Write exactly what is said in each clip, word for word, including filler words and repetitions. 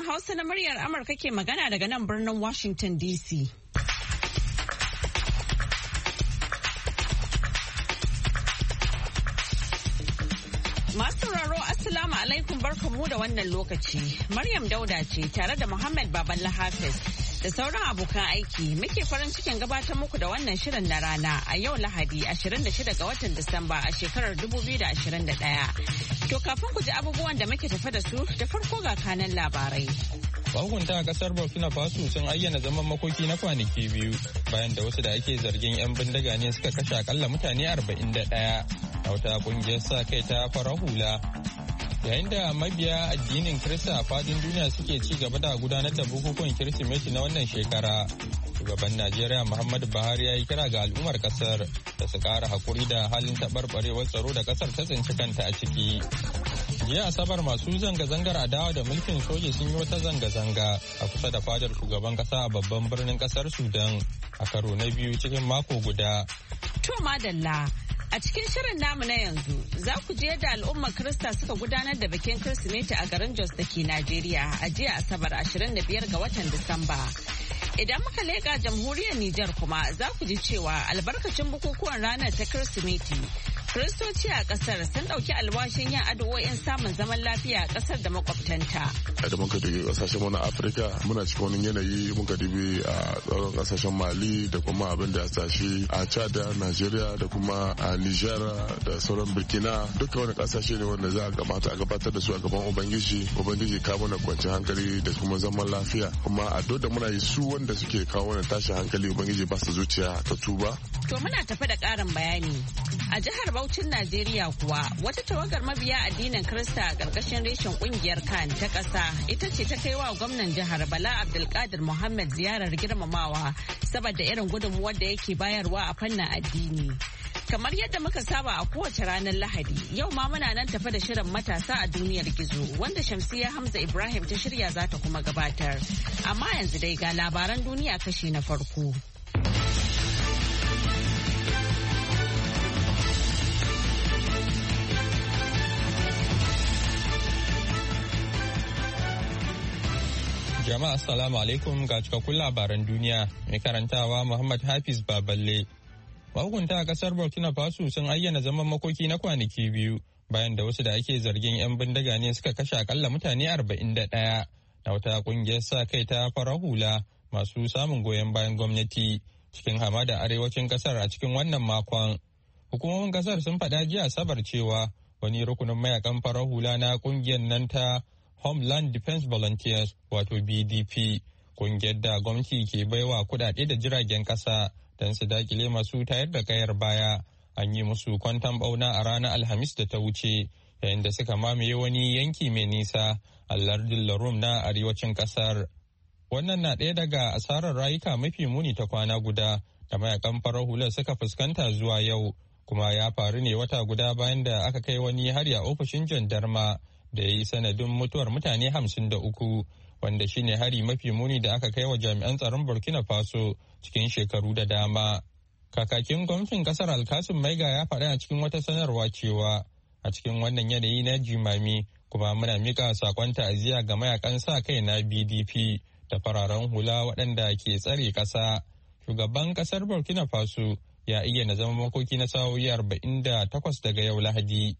Hausa na muryar Amurka ke magana daga nan birnin Washington D C. Masu sauraro Assalamu alaikum barkamu da wannan lokaci. Maryam Dauda ce tare da Muhammad Baballa Hafiz da sauran abokan aiki muke farin cikin gabatar muku da wannan shirin na rana a yau Lahadi ashirin da shida ga watan Disamba a shekarar dubu biyu da ashirin da ɗaya. To kafin ku ji abubuwan da muke tafe da su da farko ga kanan labarai. Mahukunta a kasar Burkina Faso sun ayyana zaman makoki na kwanaki biyu bayan da wasu da ake zargin 'yan bindiga ne suka kashe akalla mutane arba'in da ɗaya a wata kungiyar sa kai ta farar hula. Yayin da mabiya addinin Kirista a fadin duniya suke ci gaba da gudanar da bukukuwan Kirsimeti na wannan shekara, shugaban Najeriya Muhammadu Buhari ya yi kira ga al'ummar kasar da su kara hakuri da halin taɓarɓarewar tsaro da kasar ta tsinci kanta a ciki. Jiya Asabar masu zanga-zangar adawa da mulkin soja sun yi wata zanga-zanga a kusa da fadar shugaban kasa a babban birnin kasar Sudan a karo na biyu cikin mako guda. To madalla. A cikin shirin namu na yanzu za ku je yadda al'ummar Kirista suka gudanar da bikin Kirsimeti a garin Jos da ke Najeriya a jiya Asabar ashirin da biyar ga watan Disamba. Idan muka leƙa jamhuriyar Nijar kuma za ku ji cewa albarkacin bukukuwan ranar ta Kirsimeti, Kiristoci a ƙasar sun ɗauki alwashin yin addu'o'in samun zaman lafiya a ƙasar da makwabtanta. Da muka dubi ƙasashen mu na Afirka muna cikin wani yanayi muka dubi a tsaron ƙasashen Mali da kuma abin da ya tashi a Chad da Najeriya da kuma a Nijar da sauran Burkina duka wani ƙasashe ne wanda za a kamata a gabatar da su a gaban Ubangiji Ubangiji kawo mana kwanciyar hankali da kuma zaman lafiya kuma a da muna yi su wanda suke kawo mana tashin hankali Ubangiji ba su zuciya ta tuba. To muna tafi da ƙarin bayani. A jihar Bauchin Najeriya kuwa wata tawagar mabiya addinin Kirista a ƙarƙashin reshen ƙungiyar Kan ta ƙasa ita ce ta kai wa gwamnan jihar Bala Abdulkadir Muhammad ziyarar girmamawa saboda irin gudunmuwar da yake bayarwa a fannin addini. Kamar yadda muka saba a kowace ranar Lahadi, yau ma muna nan tafi da shirin matasa a duniyar gizo wanda Shamsiyya Hamza Ibrahim ta shirya za ta kuma gabatar. Amma yanzu dai ga labaran duniya kashi na farko. Jama'a assalamu alaikum ga cikakkun labaran duniya mai karantawa Muhammad Hafiz Baballe. Mahukunta a kasar Burkina Faso sun ayyana zaman makoki na kwanaki biyu bayan da wasu da ake zargin 'yan bindiga ne suka kashe akalla mutane arba'in da ɗaya na wata kungiyar sa kai ta farar hula masu samun goyon bayan gwamnati cikin hamada arewacin kasar a cikin wannan makon. Hukumomin kasar sun faɗa jiya Asabar cewa wani rukunin mayakan farar hula na kungiyar nan ta Homeland Defense Volunteers wato B D P kungiyar da gwamnati ke baiwa kudade da jiragen kasa don su dakile masu tayar da kayar baya an yi musu kwantan bauna a ranar Alhamis da ta wuce yayin da suka mamaye wani yanki mai nisa a lardin Larum na arewacin kasar. Wannan na ɗaya daga asarar rayuka mafi muni ta kwana guda da mayakan farar hular suka fuskanta zuwa yau kuma ya faru ne wata guda bayan da aka kai wani hari a ofishin jandarma da ya yi sanadin mutuwar mutane hamsin da uku wanda shine hari mafi muni da aka kai wa jami'an tsaron Burkina Faso cikin shekaru da dama. Kakakin gwamnatin kasar Alkasim Maiga ya faɗa a cikin wata sanarwa cewa a cikin wannan yanayi na jimami kuma muna mika sakon ta'aziyya ga mayakan sa kai na B D P da fararen hula waɗanda ke tsare ƙasa. Shugaban kasar Burkina Faso ya iya zama makoki na sa'o'i arba'in da takwas daga yau Lahadi.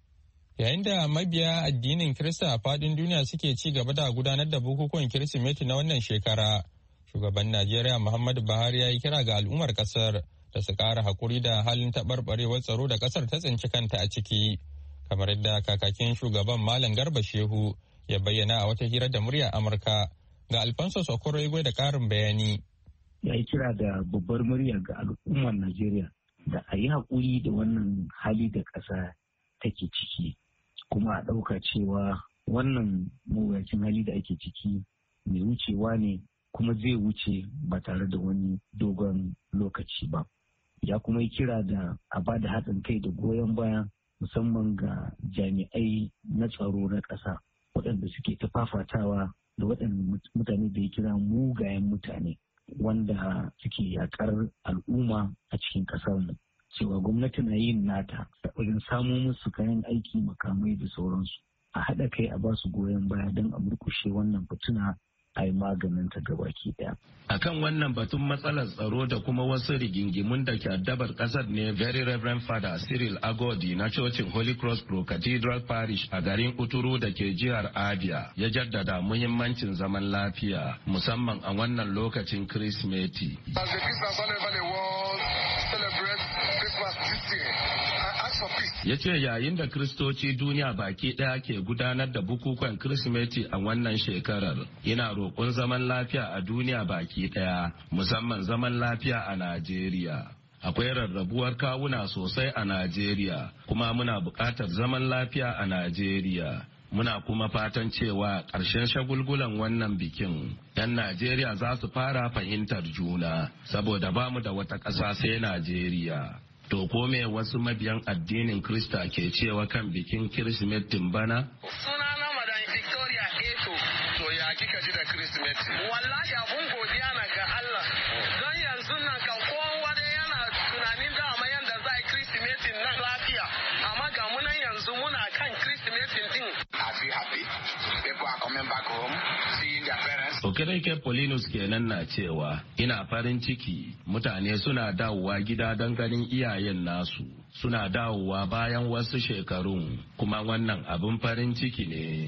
Yayin da mabiya addinin Kirista a fadin duniya suke ci gaba da gudanar da bukukuwan Kirsimeti na wannan shekara, shugaban Najeriya Muhammadu Buhari ya yi kira ga al'ummar kasar da su ƙara haƙuri da halin taɓarɓarewar tsaro da kasar ta tsinci kanta a ciki, kamar yadda kakakin shugaban Malam Garba Shehu ya bayyana a wata hira da muryar Amurka. Ga Alfonso Sokoro da ƙarin bayani. Ya yi kira da babbar murya ga al'ummar Najeriya da a yi haƙuri da wannan hali da ƙasa take ciki. Kuma a ɗauka cewa wannan mawuyacin hali da ake ciki mai wucewa ne kuma zai wuce ba tare da wani dogon lokaci ba. Ya kuma yi kira da a ba da haɗin kai da goyon baya musamman ga jami'ai na tsaro na ƙasa waɗanda suke ta fafatawa da waɗanda mutane da ya kira mugayen mutane wanda suke yaƙar al'umma a cikin ƙasar mu. Cewa gwamnati na yin nata wajen samo musu kayan aiki makamai da sauransu a haɗa kai a basu goyon baya don a murkushe wannan fituna a yi maganin ta gabaki daya. Akan wannan batun matsalar tsaro da kuma wasu rigingimun da ke addabar kasar ne Very Reverend Father Cyril Agodi na cocin Holy Cross Pro Cathedral Parish a garin Uturu da ke jihar Abia ya jaddada muhimmancin zaman lafiya musamman a wannan lokacin Kirsimeti. Ya ce yayin da Kiristoci duniya baki ɗaya ke gudanar da bukukuwan Kirsimeti a wannan shekarar, yana roƙon zaman lafiya a duniya baki ɗaya, musamman zaman lafiya a Najeriya. Akwai rarrabuwar kawuna sosai a Najeriya, kuma muna buƙatar zaman lafiya a Najeriya. Muna kuma fatan cewa ƙarshen shagulgulan wannan bikin, 'yan Najeriya za su fara fahimtar juna, saboda bamu da wata ƙasa sai Najeriya. To ko me wasu mabiyan addinin Krista ke cewa kan bikin Kirsimetin bana? Sunana Madan Victoria Eto. To ya kika ji da Kirsimeti? Wallahi abun godiya na ga Allah. Don yanzu nan kan kowa da yana tunanin dama yanda za a yi Kirsimetin nan lafiya. Amma ga munan yanzu muna kan Kirsimetin din. Happy happy. People are coming back home, seeing their parents. Okereke Paulinus kenan na cewa ina farin ciki mutane suna dawowa gida don ganin iyayen nasu, suna dawowa bayan wasu shekarun, kuma wannan abin farin ciki ne.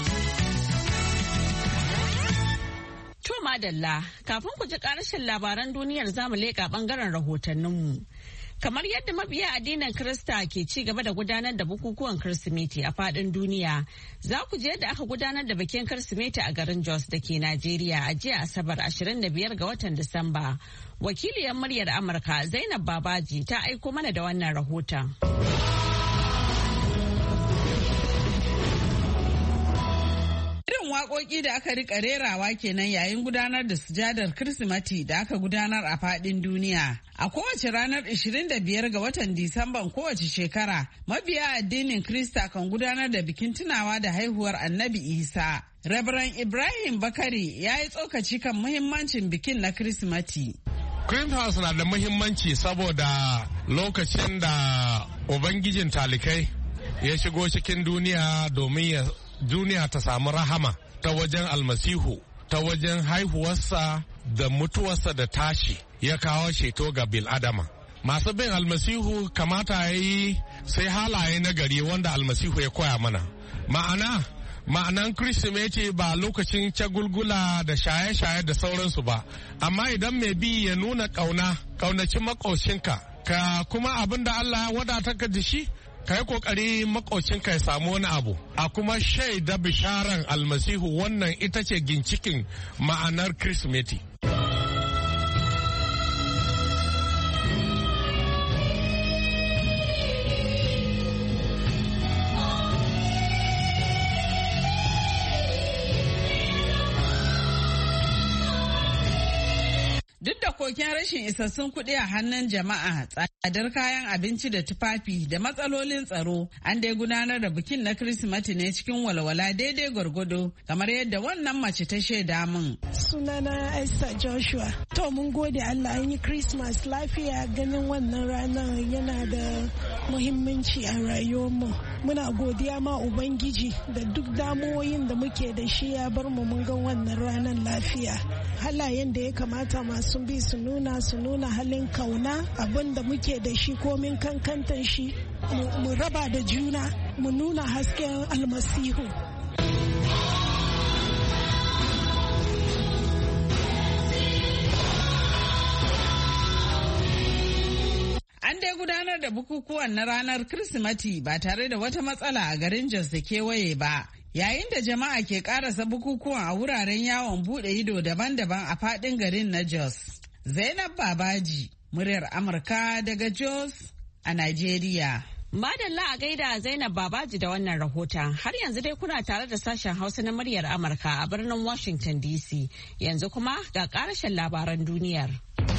To madalla, kafin ku ji ƙarshen labaran duniyar zamu leƙa ɓangaren rahotanninmu. Kamar yadda mabiya addinin Kirista ke ci gaba da gudanar da bukukuwan Kirsimeti a faɗin duniya, za ku je yadda aka gudanar da bikin Kirsimeti a garin Jos da ke Najeriya a jiya Asabar ashirin da biyar ga watan Disamba. Wakiliyar muryar Amurka Zainab Babaji ta aiko mana da wannan rahoton. Waƙoƙi da aka rika rerawa kenan yayin gudanar da sujadar Kirsimeti da aka gudanar a faɗin duniya. A kowace ranar ashirin da biyar ga watan Disamban kowace shekara, mabiya addinin Krista kan gudanar da bikin tunawa da haihuwar Annabi Isa. Reverend Ibrahim Bakari ya yi tsokaci kan muhimmancin bikin na Kirsimeti. Christmas na da muhimmanci saboda lokacin da Ubangijin talikai ya shigo cikin duniya domin ya duniya ta samu rahama ta wajen almasihu, ta wajen haihuwarsa da mutuwarsa da tashi ya kawo ceto ga bil'adama. Masu bin almasihu kamata ya yi sai halaye na gari wanda almasihu ya koya mana. Ma'ana, ma'anan Kirsimeti ba lokacin cagulgula da shaye-shaye da sauransu ba, amma idan mai bi ya nuna ƙauna, ƙaunaci maƙocinka, ka kuma abin da Allah ya wadata ka da shi, ka yi kokari makocinka ya samu wani abu a kuma shaida bisharan almasihu. Wannan ita ce gincikin ma'anar Kirsimeti. Duk da koken rashin isassun kuɗi a hannun jama'a, tsadar kayan abinci da tufafi da matsalolin tsaro, an dai gudanar da bikin na Kirsimeti ne cikin walwala daidai gwargwado, kamar yadda wannan mace ta shaida min. Sunana Esther Joshua. To mun gode Allah an yi Christmas lafiya, ganin wannan ranar yana da muhimmanci a rayuwarmu. Muna godiya ma Ubangiji da duk damuwoyin da muke da shi ya bar mu mun ga wannan ranar lafiya. Halayen da ya kamata masu bi su nuna su nuna halin kauna, abin da muke da shi komin kankantan shi mu raba da juna, mu nuna hasken almasihu. An dai gudanar da bukukuwan na ranar Kirsimeti ba tare da wata matsala a garin Jos da kewaye ba. Yayin da jama'a ke karasa bukukuwan a wuraren yawon bude ido daban-daban a fadin garin na Jos. Zainab Babaji, muryar Amurka daga Jos a Najeriya. Madalla a gaida Zainab Babaji da wannan rahoton. Har yanzu dai kuna tare da sashen Hausa na muryar Amurka a birnin Washington D C. Yanzu kuma ga karashen labaran duniyar.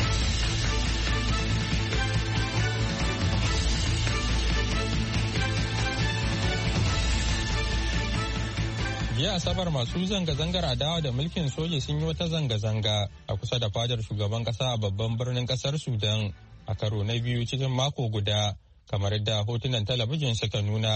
Jiya Asabar masu zanga-zangar adawa da mulkin soja sun yi wata zanga-zanga a kusa da fadar shugaban kasa a babban birnin kasar Sudan a karo na biyu cikin mako guda, kamar yadda hotunan talabijin suka nuna,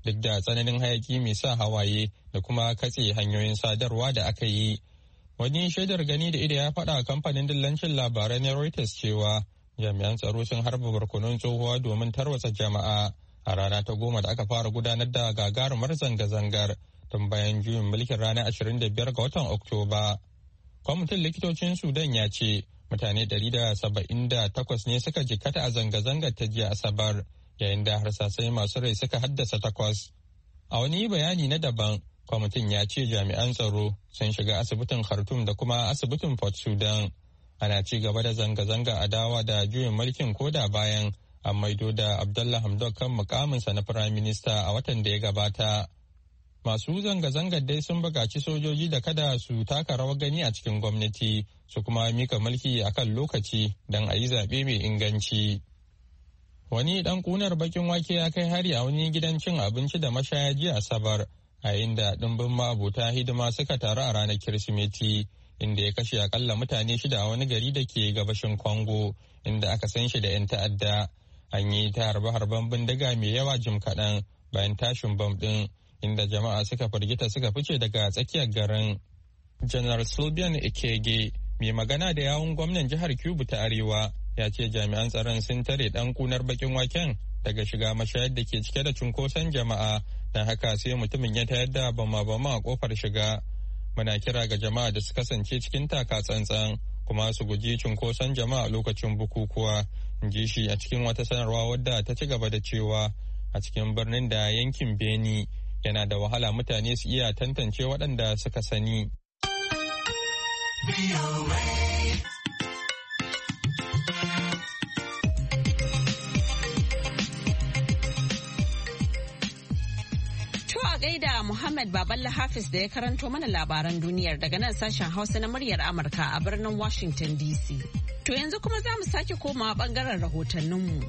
duk da tsananin hayaki mai sa hawaye da kuma katse hanyoyin sadarwa da aka yi. Wani shaidar gani da ido ya faɗa a kamfanin dillancin labarai na Reuters cewa jami'an tsaro sun harba barkonon tsohuwa domin tarwatsa jama'a a rana ta goma da aka fara gudanar da gagarumar zanga-zangar tun bayan juyin mulkin ranar ashirin da biyar ga watan Oktoba. Kwamitin likitocin Sudan ya ce mutane ɗari da saba'in da takwas ne suka jikkata a zanga-zangar ta jiya Asabar, yayin da harsasai masu rai suka haddasa takwas. A wani bayani na daban, kwamitin ya ce jami'an tsaro sun shiga asibitin Khartoum da kuma asibitin Port Sudan. Ana ci gaba da zanga-zanga adawa da juyin mulkin koda bayan an maido da Abdullah Hamdok kan mukaminsa na Firayim Minista a watan da ya gabata. Masu zanga-zangar dai sun buƙaci sojoji da kada su taka rawar gani a cikin gwamnati su kuma mika mulki a kan lokaci don a yi zaɓe mai inganci. Wani ɗan ƙunar bakin wake ya kai hari a wani gidan cin abinci da mashaya jiya Asabar, a inda ɗimbin ma'abota hidima suka taru a ranar Kirsimeti, inda ya kashe akalla mutane shida a wani gari da ke gabashin Congo, inda aka san shi da 'yan ta'adda. An yi ta harbe-harben bindiga mai yawa jim kaɗan bayan tashin bam ɗin, inda jama'a suka firgita suka fice daga tsakiyar garin. Janar Sylvain Ikege, mai magana da yawun gwamnan jihar Kivu ta Arewa, ya ce jami'an tsaron sun tare ɗan kunar bakin waken daga shiga mashayar da ke cike da cunkoson jama'a, don haka sai mutumin ya tayar da bama-bama a kofar shiga. Muna kira ga jama'a da su kasance cikin taka tsantsan kuma su guji cunkoson jama'a lokacin bukukuwa, in ji shi a cikin wata sanarwa wadda ta ci gaba da cewa a cikin birnin da yankin Beni yana da wahala mutane su iya tantance waɗanda suka sani. Gaida Muhammad Baballa Hafiz da ya karanto mana labaran duniyar daga nan sashen Hausa na muryar Amurka a birnin Washington D C. To yanzu kuma za mu sake komawa bangaren rahotanninmu.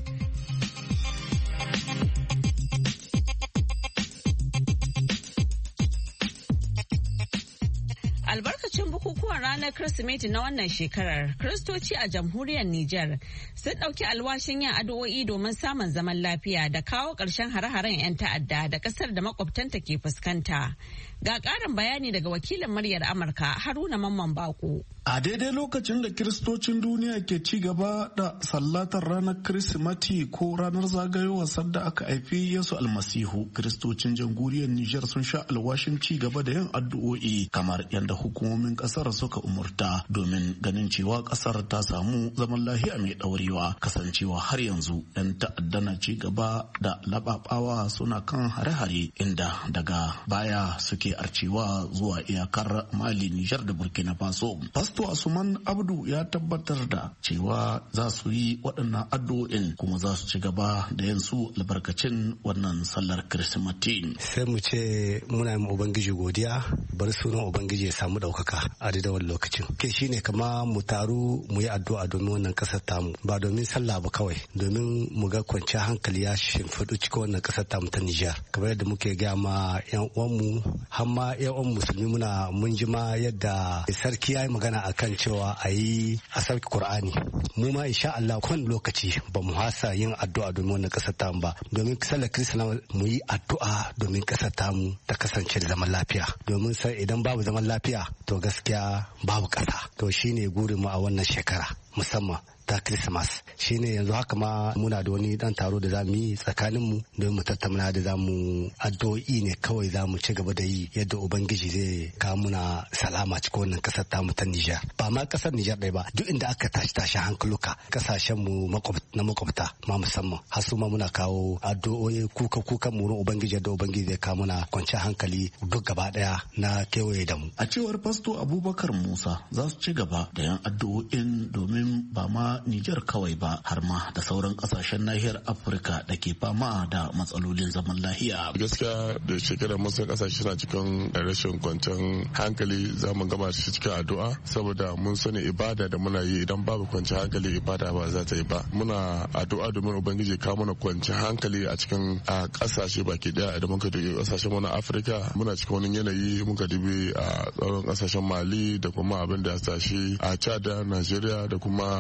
Albarkacin bukukuwan ranar Kirsimeti na wannan shekarar, Kiristoci a jamhuriyar Nijar sun ɗauki alwashin yin addu'o'i domin samun zaman lafiya da kawo ƙarshen hare-haren 'yan ta'adda da ƙasar da makwabtanta ke fuskanta. Ga ƙarin bayani daga wakilin muryar Amurka Haruna Mamman Bako. A daidai lokacin da Kiristocin duniya ke ci gaba da sallatar ranar Kirsimeti ko ranar zagayowar sadda aka haifi Yesu Almasihu, Kiristocin jamhuriyar Nijar sun sha alwashin ci gaba da yin addu'o'i kamar yadda hukumomin kasar suka umurta domin ganin cewa kasar ta samu zaman lafiya mai daurewa, kasancewa har yanzu yan ta'adda na ci gaba da lababawa suna kan hare-hare inda daga baya suke arcewa zuwa iyakar Mali, Nijar da Burkina Faso. Pasto Asuman Abdu ya tabbatar da cewa za su yi waɗannan addu'o'in kuma za su ci gaba da yin su albarkacin wannan sallar Kirsimeti. Sai mu ce muna yin Ubangiji godiya, bari sunan Ubangiji ya samu ɗaukaka a daidai lokacin. Ke shine kama mu taru mu yi addu'a domin wannan ƙasar tamu, ba domin sallah ba kawai, domin mu ga kwanciyar hankali ya shimfiɗu cikin wannan ƙasar tamu ta Nijar. Kamar yadda muke gaya ma 'yan uwanmu, har ma 'yan uwan musulmi muna mun ji ma yadda sarki ya yi magana akan cewa a yi a sauki Kur'ani. Mu ma insha Allah kowane lokaci ba mu hasa yin addu'a domin wannan ƙasar tamu ba, domin sallar Kirista mu yi addu'a domin ƙasar tamu ta kasance da zaman lafiya. Domin sai idan babu zaman lafiya to gaskiya babu ƙasa. To shine gurin mu a wannan shekara musamman ta Christmas. Shine yanzu haka ma muna da wani dan taro da zamu yi tsakanin mu don mu tattauna da zamu addu'o'i ne kawai zamu ci gaba da yi yadda ubangiji zai kawo muna salama cikin wannan kasar ta mu ta Niger. Ba ma kasar Niger ɗaya ba, duk inda aka tashi tashi hankaluka kasashen mu na makwabta ma musamman har su ma muna kawo addu'o'i kuka kukan mu ubangiji da ubangiji zai kawo muna kwanciyar hankali duk gaba daya na kewaye da mu. A cewar Pasto Abubakar Musa za su ci gaba da yan addu'o'in domin ba ma Nijar kawai ba har ma da sauran kasashen nahiyar Afirka da ke fama da matsalolin zaman lahiya. Gaskiya da shekarar masu kasashe na cikin rashin kwanciyar hankali za mu gaba shi cikin addu'a saboda mun sani ibada da muna yi idan babu kwanciyar hankali ibada ba za ta yi ba. Muna addu'a domin ubangiji kawo mana kwanciyar hankali a cikin a kasashe baki daya idan muka dubi kasashen mu na Afirka muna cikin wani yanayi muka dubi a tsaron kasashen Mali da kuma abin da ya tashi a Chad, Nigeria da kuma a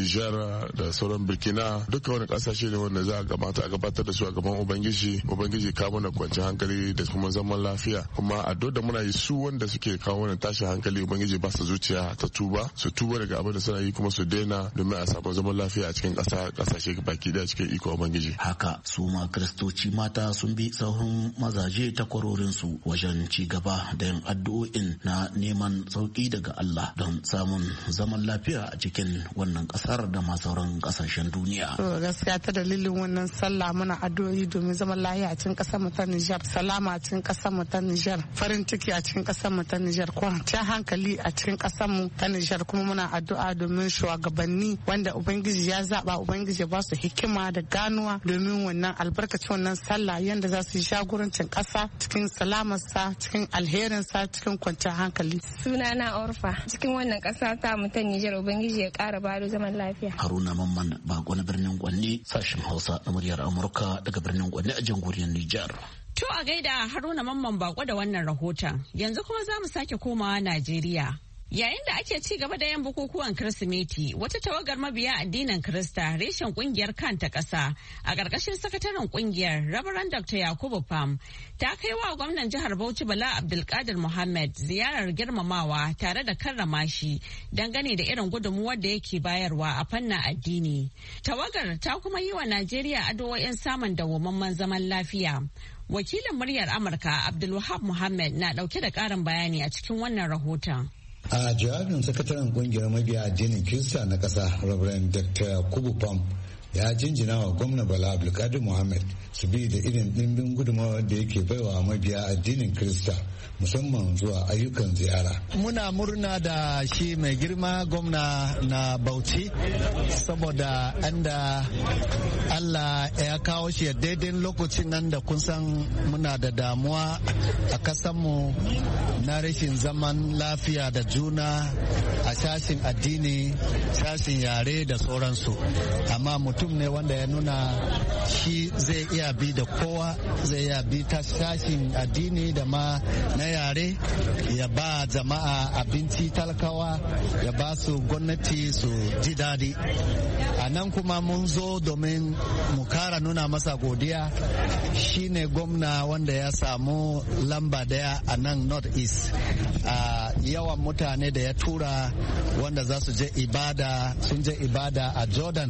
Niger da sauran Burkina duka wani kasashe ne wanda za a gabata a gabatar da su a gaban Ubangiji Ubangiji kawo mana kwanciyar hankali da kuma zaman lafiya kuma addu'a da muna yi su wanda suke kawo mana tashin hankali Ubangiji ba su zuciya ta tuba su tuba daga abin da suna yi kuma su daina domin a samu zaman lafiya a cikin ƙasa ƙasashe baki daya cikin iko Ubangiji. Haka su ma Kiristoci mata sun bi sahun mazaje takwarorin su wajen ci gaba da yin addu'o'in na neman sauki daga Allah don samun zaman lafiya a cikin wannan ƙasar da ma sauran ƙasashen duniya. Gaskiya ta dalilin wannan sallah muna addu'o'i domin zaman lafiya a cikin ƙasar mu ta Nijar, salama a cikin ƙasar mu ta Nijar, farin ciki a cikin ƙasar mu ta Nijar, kwanciyar hankali a cikin ƙasar mu ta Nijar kuma muna addu'a domin shugabanni wanda Ubangiji ya zaba Ubangiji ba su hikima da ganuwa domin wannan albarkacin wannan sallah yanda za su yi jagorancin ƙasa cikin salamarsa cikin alherinsa cikin kwanciyar hankali. Sunana Orfa cikin wannan ƙasa ta mu ta Nijar Ubangiji ya ƙara bado zaman lafiya. Haruna Mamman Bako na birnin Gwanne sashen Hausa na muryar Amurka daga birnin Gwanne a jamhuriyar Nijar. To a gaida Haruna Mamman Bako da wannan rahoton. Yanzu kuma za mu sake komawa Najeriya. Yayin da ake ci gaba da yin bukukuwan Kirsimeti, wata tawagar mabiya addinin Kirista reshen kungiyar kan ta ƙasa a ƙarƙashin sakataren kungiyar Reverend Doctor Yakubu Pam ta kai wa gwamnan jihar Bauchi Bala Abdulkadir Muhammad ziyarar girmamawa tare da karrama shi dangane da irin gudunmuwar da yake bayarwa a fannin addini. Tawagar ta kuma yi wa Najeriya addu'o'in samun dawwammamen zaman lafiya. Wakilin muryar Amurka Abdulwahab Muhammad na ɗauke da ƙarin bayani a cikin wannan rahoton. A jawabin sakataren kungiyar mabiya addinin Kirista na ƙasa, Reverend Doctor Yakubu Pam ya jinjina wa gwamna Bala Abdulkadir Muhammad su bi da irin ɗimbin gudunmawar da yake baiwa mabiya addinin Kirista musamman zuwa ayyukan ziyara. Muna murna da shi mai girma gwamna na Bauchi saboda anda Allah ya kawo shi daidai lokacin nan da kun san muna da damuwa a kasanmu na rashin zaman lafiya da juna a shashin addini, shashin yare da sauransu. Amma mutum ne wanda ya nuna shi zai iya bi da kowa, zai iya bi ta shashin addini da ma na yare, ya ba jama'a abinci talakawa, ya ba su gwamnati su ji daɗi. A nan kuma mun zo domin mu kara nuna masa godiya, shine gwamna wanda ya samu lamba daya a nan North East. A yawan mutane da ya tura wanda za su je ibada, sun je ibada a Jordan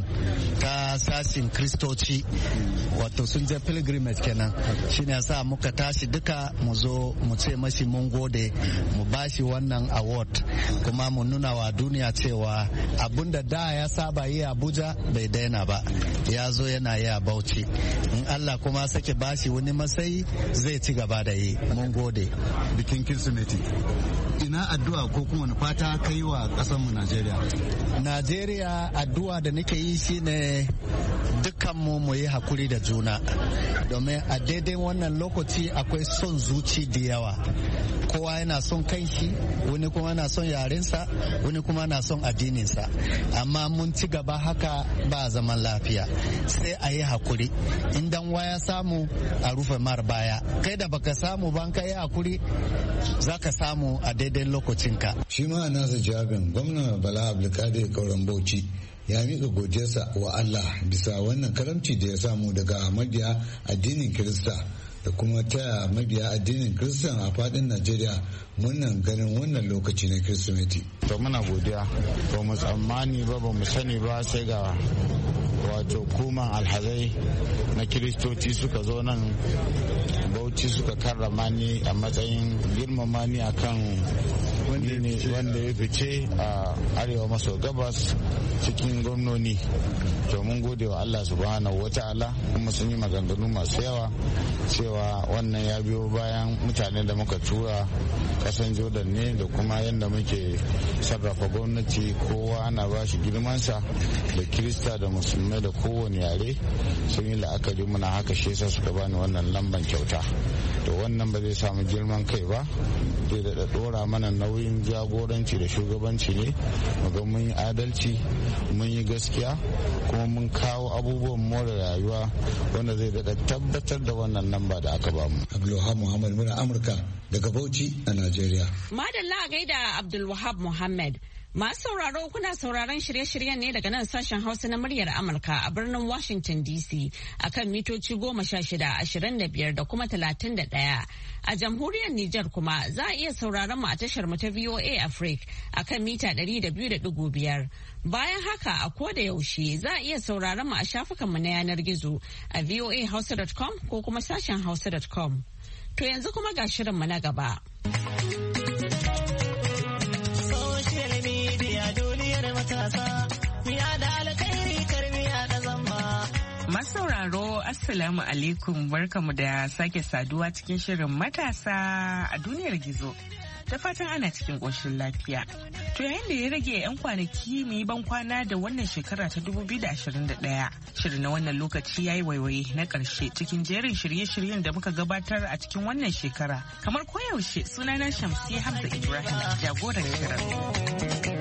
ta sashin Kristoci, wato sun je pilgrimage kenan. Shine yasa muka tashi duka mu zo mu ce mashi mun gode, mu bashi wannan award, kuma mu nuna wa duniya cewa abinda da ya saba yi Abuja bai daina ba, ya zo yana yi a Bauchi. In Allah kuma sake bashi wani matsayi zai ci gaba da yi. Mun gode. Bikin Kirsimeti, ina addu'a ko kuma fata kai wa ƙasarmu Najeriya? Najeriya addu'a da nake yi shine dukkanmu mu yi hakuri da juna, domin a daidai wannan lokaci akwai son zuci da yawa. Kowa yana son kanshi, wani kuma na son yarensa, wani kuma na son addininsa. Amma mun ci gaba haka ba zaman lafiya, sai a yi hakuri. In dan waya samu a rufe mar baya, kai da baka samu ban ka yi hakuri za ka samu a daidai lokacinka. Shi ma a nasa jawabin gwamna Bala Abdulkadir Kauran Bauchi ya miƙa godiyarsa wa Allah bisa wannan karamci da ya samu daga mabiya addinin Kirista da kuma taya mabiya addinin Kiristan a fadin Najeriya munnan ganin wannan lokaci na Kirsimeti. To muna godiya, ba mu tsammani ba ba mu sani ba sai ga wato kuman alhazai na Kiristoci suka zo nan Bauchi suka karrama ni a matsayin girmama ni akan wanda ya fice a arewa maso gabas cikin gwamnoni. To mun gode wa Allah subhanahu wa ta'ala, kuma sun yi maganganu masu yawa cewa wannan ya biyo bayan mutane da muka tura kasan Jordan ne, da kuma yadda muke sarrafa gwamnati, kowa ana ba shi girmansa, da Kirista da musulmai da kowane yare sun yi la'akari muna haka, shi yasa suka bani wannan lamban kyauta. To wannan ba zai samu girman kai ba, zai da dora mana nauyin jagoranci da shugabanci ne, muga mun yi adalci, mun yi gaskiya, kuma mun kawo abubuwan more rayuwa wanda zai daɗa tabbatar da wannan lamba da aka bamu. Abdulwahab Muhammad, muna Amurka daga Bauchi a Najeriya. Madalla gaida Abdulwahab Muhammad. Masu sauraro kuna sauraron shirye-shiryen ne daga nan sashen Hausa na muryar Amurka a birnin Washington D C akan mitoci goma sha shida, ashirin da biyar da kuma talatin da ɗaya. A jamhuriyar Nijar kuma za a iya sauraron mu a tashar mu ta V O A Africa akan mita ɗari da biyu da ɗigo biyar. Bayan haka a koda yaushe za a iya sauraron mu a shafukan mu na yanar gizo a v o a hausa dot com ko kuma sashen hausa dot com. To yanzu kuma ga shirin mu na gaba. Masauraro Assalamu alaikum, barkamu da sake saduwa cikin shirin matasa a duniyar gizo. Da fatan ana cikin ƙoshin lafiya. To yayin da ya rage 'yan kwanaki mu yi ban kwana da wannan shekara ta dubu biyu da ashirin da ɗaya. Shirin na wannan lokaci ya yi waiwaye na ƙarshe cikin jerin shirye-shiryen da muka gabatar a cikin wannan shekara. Kamar koyaushe sunana Shamsiyya Hamza Ibrahim, jagoran shirin.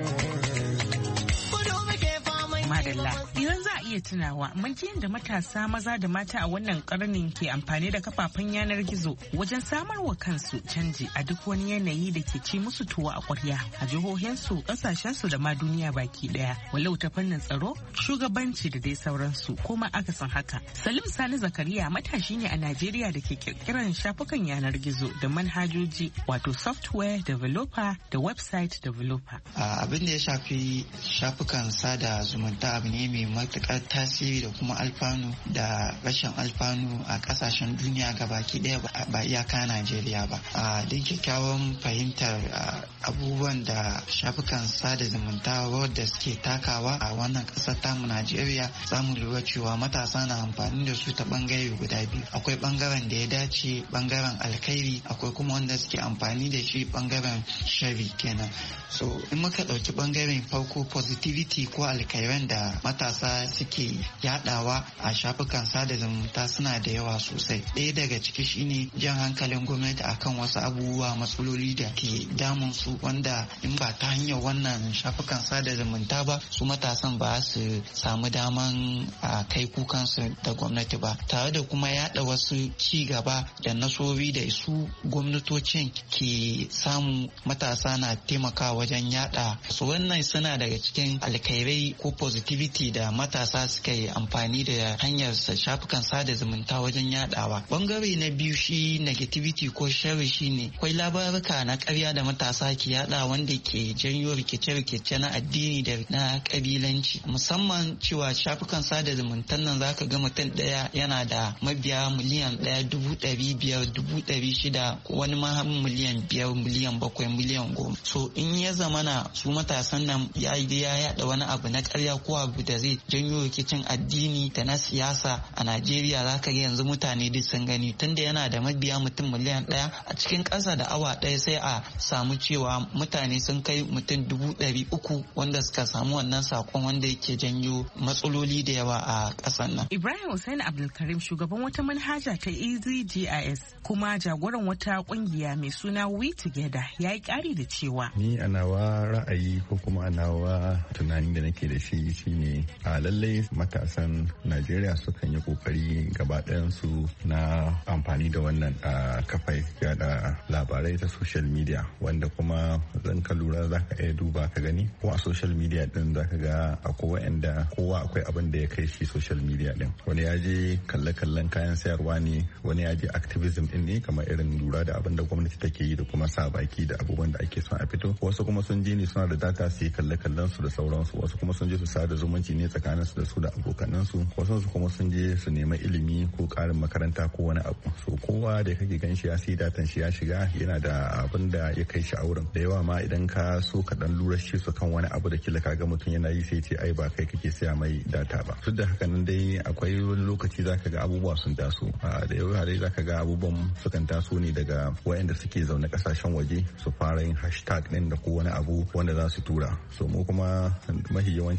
Madalla. Idan za a iya tunawa, mun ji yadda matasa maza da mata a wannan karnin ke amfani da kafafen yanar gizo wajen samar wa kansu canji a duk wani yanayi da ke ci musu tuwo a ƙwarya a jihohinsu, ƙasashensu da ma duniya baki ɗaya. Walau ta fannin tsaro, shugabanci da dai sauransu, ko ma akasin haka. Salim Sani Zakariya matashi ne a Najeriya da ke kirkiran shafukan yanar gizo da manhajoji, wato software developer da website developer. Abin da ya shafi shafukan sada zumunta ta abu ne mai matuƙar tasiri da kuma alfanu da rashin alfanu a ƙasashen duniya gabaki ɗaya ba iyaka Najeriya ba. A duk kyakkyawan fahimtar abubuwan da shafukan sada zumunta wadda suke takawa a wannan ƙasar tamu Najeriya, za mu lura cewa matasa na amfani da su ta ɓangare guda biyu. Akwai ɓangaren da ya dace, ɓangaren alkhairi, akwai kuma wanda suke amfani da shi ɓangaren shari kenan. So in muka ɗauki ɓangaren farko, positivity ko alkhairan da matasa suke yadawa a shafukan sada zumunta suna da yawa sosai. Ɗaya daga ciki shine jan hankalin gwamnati akan wasu abubuwa, matsaloli da ke damun su, wanda in ba ta hanyar wannan shafukan sada zumunta ba, su matasan ba su samu daman a kai kukansu da gwamnati ba. Tare da kuma yada wasu ci gaba da nasori da su gwamnatocin ke samu, matasa na taimakawa wajen yada su. Wannan suna daga cikin alkhairai ko positivity da matasa suka yi amfani da hanyar shafukan sada zumunta wajen yadawa. Bangare na biyu shi negativity ko sharri shine akwai labaruka na ƙarya da matasa ke yada wanda ke janyo rikice-rikice na addini da na kabilanci. Musamman cewa shafukan sada zumuntan nan zaka ga mutum ɗaya yana da mabiya miliyan ɗaya, dubu ɗari biyar, dubu ɗari shida, wani ma miliyan biyar, miliyan bakwai, miliyan goma. So in ya zamana su matasan nan ya yi ya yada wani abu na ƙarya ko abu da zai janyo rikicin addini da na siyasa a Najeriya, za ka ga yanzu mutane duk sun gani, tunda yana da mabiya mutum miliyan ɗaya, a cikin ƙasa da awa ɗaya sai a samu cewa mutane sun kai mutum dubu ɗari uku wanda suka samu wannan sakon, wanda yake janyo matsaloli da yawa a ƙasar nan. Ibrahim Hussein Abdulkarim, shugaban wata manhaja ta E Z G I S kuma jagoran wata ƙungiya mai suna We Together, ya yi ƙari da cewa. Ni a nawa ra'ayi ko kuma a nawa tunanin da nake da shi shine a lallai matasan Najeriya sukan yi kokari gaba su na amfani da wannan a kafai yada labarai ta social media, wanda kuma zan ka lura za ka iya duba ka gani ko a social media din za ka ga akwai wa'anda kowa akwai abin da ya kai shi social media din. Wani ya je kalle-kallen kayan sayarwa ne, wani ya je activism din ne, kamar irin lura da abin da gwamnati take yi da kuma sa baki da abubuwan da ake son a fito. Wasu kuma sun je ne suna da data su yi kalle-kallen su da sauransu, wasu kuma sun je su sada zumunci ne tsakanin su da su da abokanan su, wasu su kuma sun je su nema ilimi ko karin makaranta ko wani abu. So kowa da kake gan shi ya sai datan shi ya shiga yana da abin da ya kai shi a wurin. Da yawa ma idan ka so ka dan lura shi su kan wani abu da kila ka ga mutum yana yi sai ce ai ba kai kake saya mai data ba. Duk da haka nan dai akwai wani lokaci zaka ga abubuwa sun taso, da yawa dai zaka ga abubuwan sukan taso ne daga wayanda suke zaune kasashen waje su fara yin hashtag din da ko wani abu wanda za su tura. So mu kuma mahi yawancin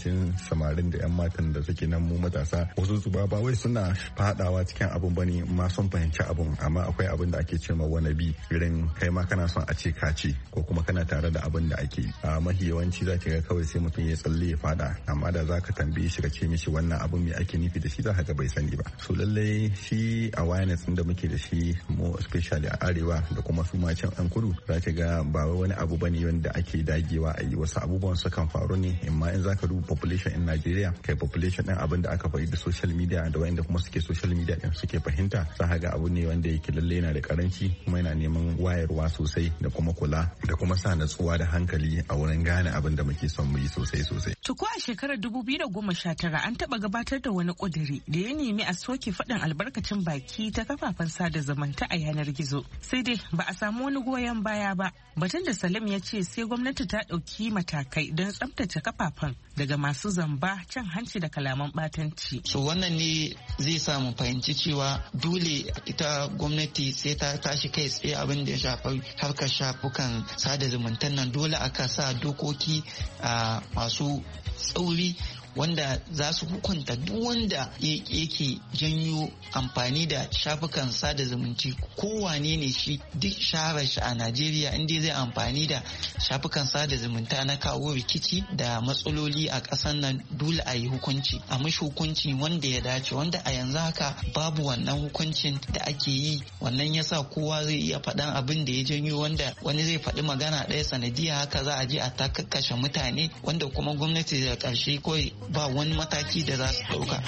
samarin da 'yan matan da suke nan mu matasa wasu su ba ba wai suna fadawa cikin abun bane ma sun fahimci abun, amma akwai abin da ake cewa wanabi, irin kai ma kana son a ce ka ce ko kuma kana tare da abin da ake a mahi yawanci za ka ga kawai sai mutum ya tsalle ya fada, amma da za ka tambaye shi ka ce mishi wannan abun me ake nufi da shi za ka ga bai sani ba. So lallai shi awareness da muke da shi mu especially a arewa da kuma su ma can an kudu, za ka ga ba wani abu bane wanda ake dagewa a yi. Wasu abubuwan su kan faru ne, amma in za ka duba population in Najeriya, kai population din abin da aka faɗi da social media da wanda kuma suke social media din suke fahimta, za ka ga abu ne wanda yake lalle yana da karanci kuma yana neman wayarwa sosai da kuma kula da kuma sa natsuwa da hankali a wurin gane abin da muke son mu yi sosai sosai. Tuko a shekarar dubu biyu da goma sha tara an taɓa gabatar da wani ƙudiri da ya nemi a soke faɗin albarkacin baki ta kafafen sada zumunta a yanar gizo. Sai dai ba a samu wani goyon baya ba. Batun da Salim ya ce sai gwamnati ta ɗauki matakai don tsabtace kafafen daga masu zamba, cin hanci da kalaman ɓatanci. So wannan ne zai sa mu fahimci cewa dole ita gwamnati sai ta tashi kai tsaye abin da ya shafi harkar shafukan sada zumuntan nan, dole aka sa dokoki a masu tsauri wanda za su hukunta duk wanda yake janyo amfani da shafukan sada zumunci, kowane ne shi, duk shaharar shi a Najeriya inda zai amfani da shafukan sada zumunta na kawo rikici da matsaloli a ƙasar nan, dole a yi hukunci, a mashi hukunci wanda ya dace, wanda a yanzu haka babu wannan hukuncin da ake yi. Wannan yasa kowa zai iya faɗan abin da ya janyo, wanda wani zai faɗi magana ɗaya sanadiya haka za a je a ta kakkashe mutane, wanda kuma gwamnati da ƙarshe kawai ba wani mataki da za su ɗauka.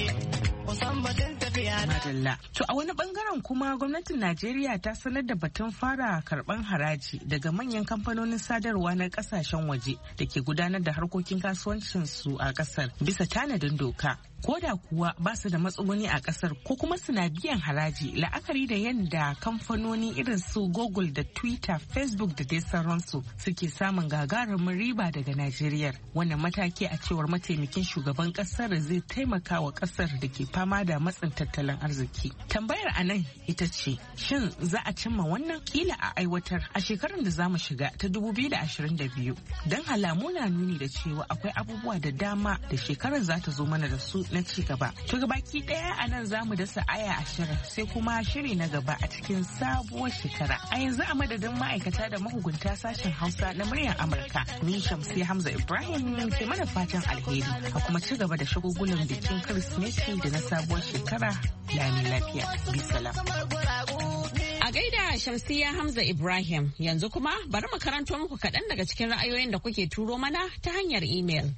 Madalla. To a wani bangaren kuma gwamnatin Najeriya ta sanar da batun fara karban haraji daga manyan kamfanonin sadarwa na kasashen waje da ke gudanar da harkokin kasuwancin su a kasar bisa tanadin doka. Ko da kuwa ba su da matsuguni a kasar ko kuma suna biyan haraji, la'akari da yadda kamfanoni irin su Google da Twitter, Facebook da dai sauransu suke samun gagarumin riba daga Najeriya. Wannan mataki a cewar mataimakin shugaban kasar zai taimaka wa kasar da ke fama da matsin tattalin arziki. Tambayar a nan ita ce, shin za a cimma wannan kila a aiwatar a shekarar da za mu shiga ta dubu biyu da ashirin da biyu? Don halamu na nuni da cewa akwai abubuwa da dama da shekarar za ta zo mana da su na ci gaba. To gabaki daya a nan za mu dasa aya a shirin, sai kuma shiri na gaba a cikin sabuwar shekara. A yanzu a madadin ma'aikata da mahugunta sashen Hausa na muryar Amurka, ni Shamsi Hamza Ibrahim ke mana fatan alheri a kuma ci gaba da shagulgulan bikin Kirsimeti da na sabuwar shekara lami lafiya. Bisalam. A gaida Shamsiya Hamza Ibrahim, yanzu kuma bari mu karanto muku kaɗan daga cikin ra'ayoyin da kuke turo mana ta hanyar imel.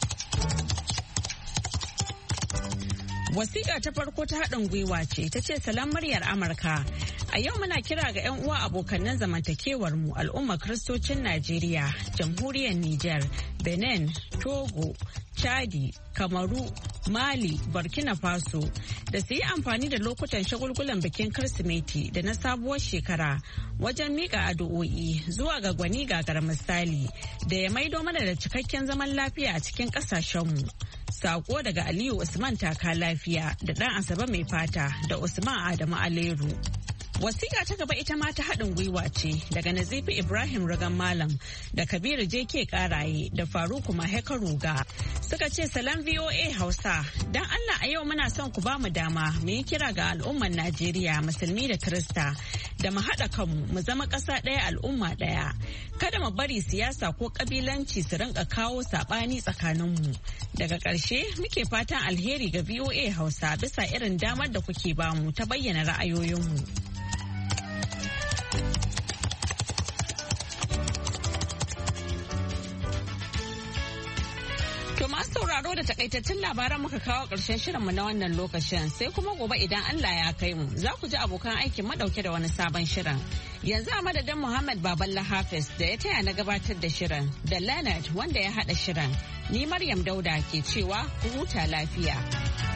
Wasiƙa ta farko ta haɗin gwiwa ce, ta ce salam muryar Amurka. A yau muna kira ga 'yan uwa abokanan zamantakewar mu al'ummar Kiristocin Najeriya, Jamhuriyar Nijar, Benin, Togo, Chadi, Kamaru, Mali, Burkina Faso da su yi amfani da lokutan shagulgulan bikin Kirsimeti da na sabuwar shekara wajen miƙa addu'o'i zuwa ga gwani gagar misali da ya maido mana da cikakken zaman lafiya a cikin ƙasashenmu. Sako daga Aliyu Usman Taka Lafiya da ɗan Asabe Mai Fata da Usman Adamu Aleru. Wasiƙa ta gaba ita ma ta haɗin gwiwa ce daga Nazifi Ibrahim Ragan Malam da Kabiru J K Karaye da Faruku Maheka Ruga. Suka ce salam V O A Hausa, don Allah a yau muna son ku ba mu dama mu yi kira ga al'ummar Najeriya musulmi da Kirista da mu haɗa kanmu mu zama ƙasa ɗaya al'umma ɗaya. Kada mu bari siyasa ko ƙabilanci su rinka kawo saɓani tsakaninmu. Daga ƙarshe muke fatan alheri ga V O A Hausa bisa irin damar da kuke bamu ta bayyana ra'ayoyinmu. To masu sauraro da takaitattun labaran muka kawo ƙarshen shirinmu na wannan lokacin, sai kuma gobe idan Allah ya kai mu za ku ji abokan aikin madauke da wani sabon shirin. Yanzu a madadin Muhammad Baballa Hafiz da ya taya na gabatar da shirin da Leonard wanda ya haɗa shirin. Ni Maryam Dauda ke cewa ku huta lafiya.